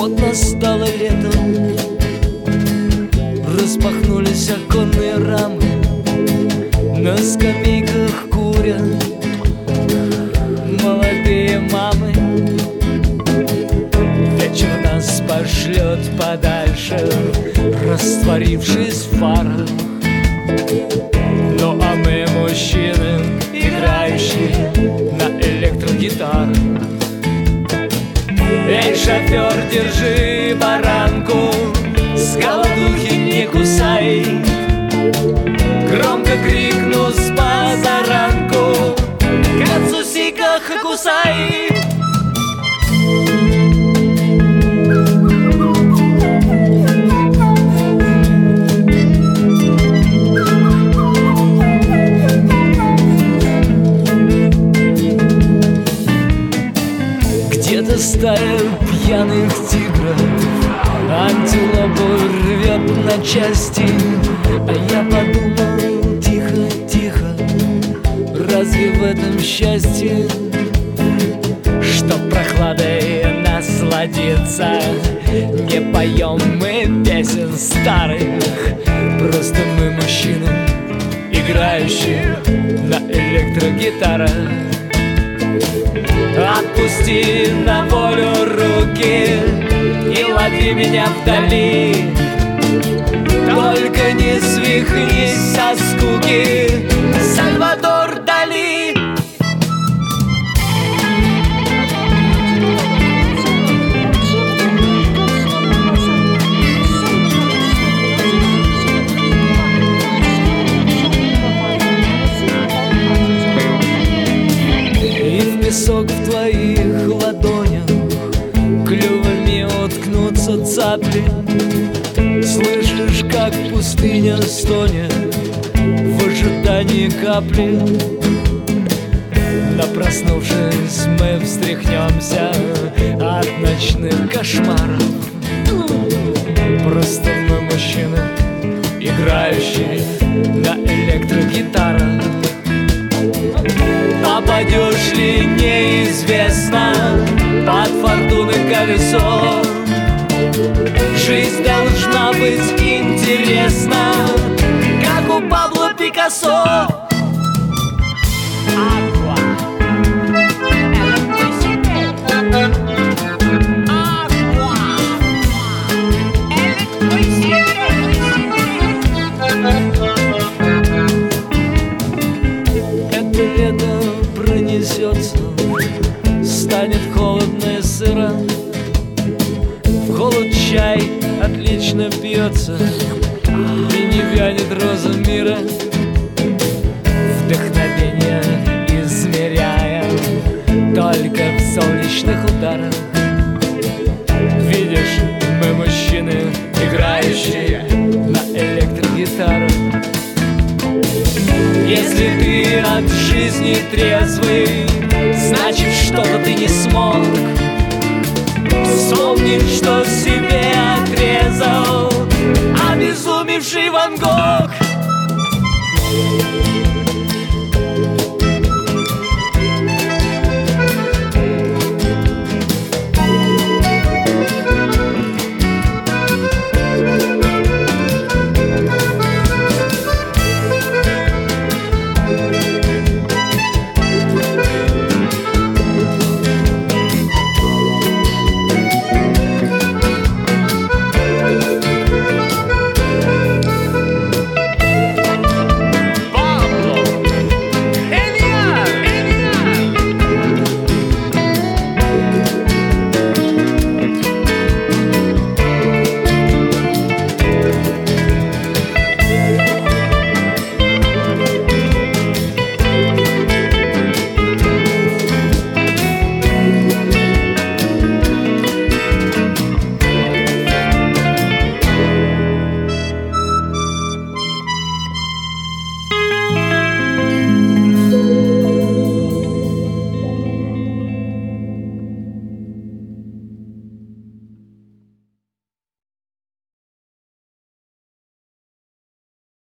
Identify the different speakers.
Speaker 1: Вот настало лето, распахнулись оконные рамы, на скамейках курят молодые мамы. Вечер нас пошлет подальше, растворившись в фарах. Ну а мы мужчины, играющие на электрогитарах. Эй, шофер, держи баранку, с голодухи не кусай. Громко крикну с позаранку, кацусика хакусай. Где-то стая пьяных тигров антилопу рвет на части. А я подумал, тихо, тихо, разве в этом счастье? Что прохладой насладиться, не поем мы песен старых. Просто мы мужчины, играющие на электрогитарах. Отпусти на волю руки и лови меня вдали. Только не свихнись со скуки, Сальвадор Дали. Песок в твоих ладонях, клювами уткнутся цапли. Слышишь, как пустыня стонет в ожидании капли. Но проснувшись, мы встряхнемся от ночных кошмаров. Просто мы мужчины, играющие на электрогитарах. Попадешь ли, неизвестно, под фортуны колесо. Жизнь должна быть интересна, как у Пабло Пикассо. Это лето пронесется, станет холодно и сыро. В холод чай отлично пьется и не вянет роза мира. Вдохновение измеряя только в солнечных ударах. Видишь, мы мужчины, играющие на электрогитарах. Если ты от жизни трезвый, значит, что-то ты не смог. Вспомни, что себе отрезал обезумевший Ван Гог.